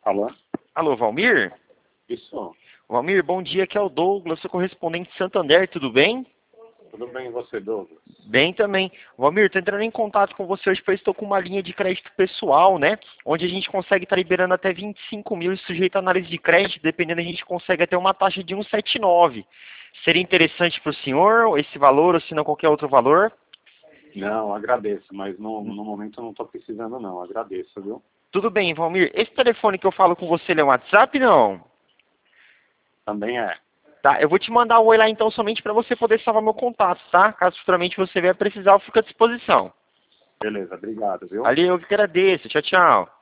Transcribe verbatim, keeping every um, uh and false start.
Alô? Alô, Valmir? Isso. Valmir, bom dia, aqui é o Douglas, sou correspondente de Santander, tudo bem? Tudo bem e você, Douglas? Bem também. Valmir, estou entrando em contato com você hoje, pois estou com uma linha de crédito pessoal, né? Onde a gente consegue estar liberando até vinte e cinco mil, sujeito a análise de crédito, dependendo a gente consegue até uma taxa de um vírgula setenta e nove. Seria interessante para o senhor esse valor, ou se não qualquer outro valor? Não, agradeço, mas no, no momento eu não estou precisando não, agradeço, viu? Tudo bem, Valmir. Esse telefone que eu falo com você, ele é um WhatsApp, não? Também é. Tá, eu vou te mandar um oi lá então somente para você poder salvar meu contato, tá? Caso futuramente você venha precisar, eu fico à disposição. Beleza, obrigado, viu? Ali eu que agradeço. Tchau, tchau.